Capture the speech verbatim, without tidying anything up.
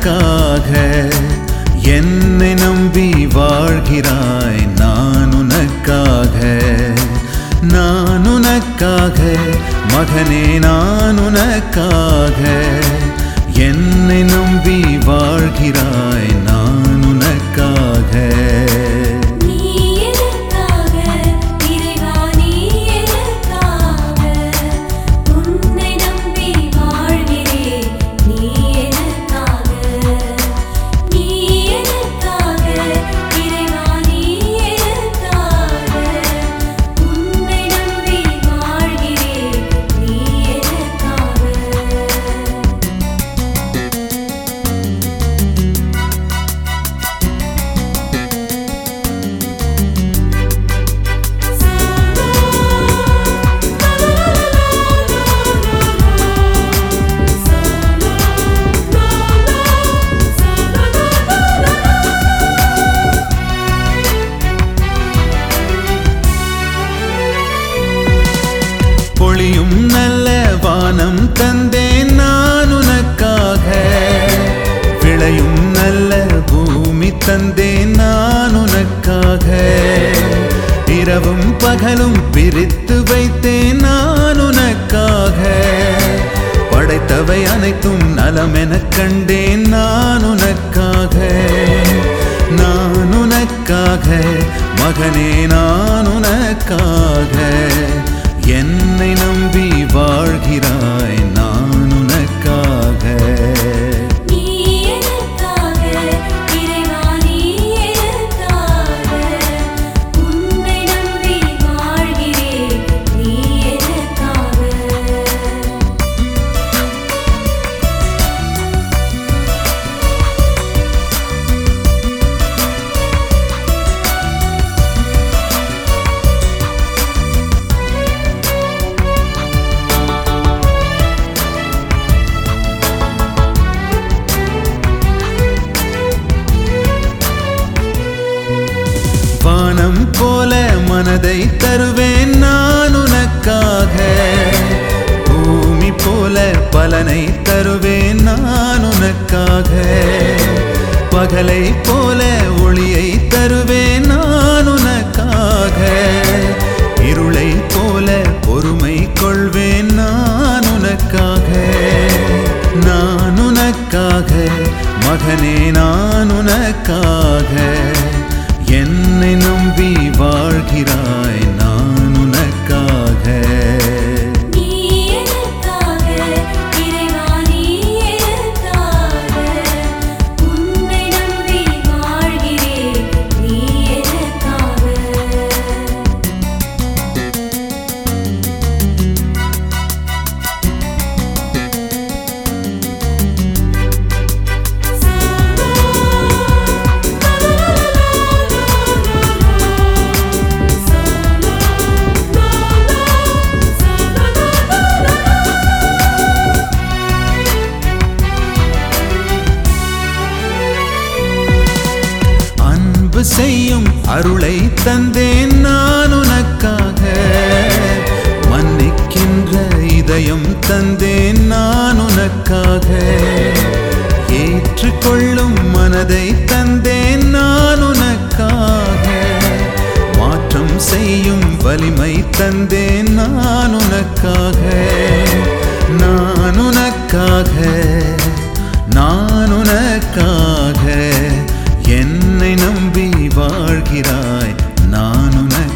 உனக்காக என்னை நம்பி வாழ்கிறாய் நான் உனக்காக நான் உனக்காக மகனே நான் உனக்காக என்னை நம்பி வாழ்கிறாய் நான் உனக்காக பொழியும் நல்ல வானம் தந்தேன் நான் உனக்காக விளையும் நல்ல பூமி தந்தேன் நான் உனக்காக இரவும் பகலும் பிரித்து வைத்தேன் நான் உனக்காக படைத்தவை அனைத்தும் நலமென கண்டேன் நான் உனக்காக நான் உனக்காக மகனே நான் உனக்காக என்னை நம்பி வாழ்கிறாய் நான் உனக்காக வானம் போல மனதை தருவேன் நான் உனக்காக பூமி போல பலனை தருவேன் நான் உனக்காக பகலை போல ஒளியை தருவேன் நான் உனக்காக இருளை போல பொறுமை கொள்வேன் நான் உனக்காக நான் உனக்காக மகனே நான் உனக்காக என்னை நம்பி வாழ்கிறாய் நான் உனக்காக செய்யும் அருளை தந்தேன் நான் உனக்காக மன்னிக்கின்ற இதயம் தந்தேன் நான் உனக்காக ஏற்றுக்கொள்ளும் மனதை தந்தேன் நான் உனக்காக மாற்றம் செய்யும் வலிமை தந்தேன் நான் உனக்காக நான் உனக்காக நான் உனக்காக என்னை நம்பி வாழ்கிறாய் நான் உனக்காக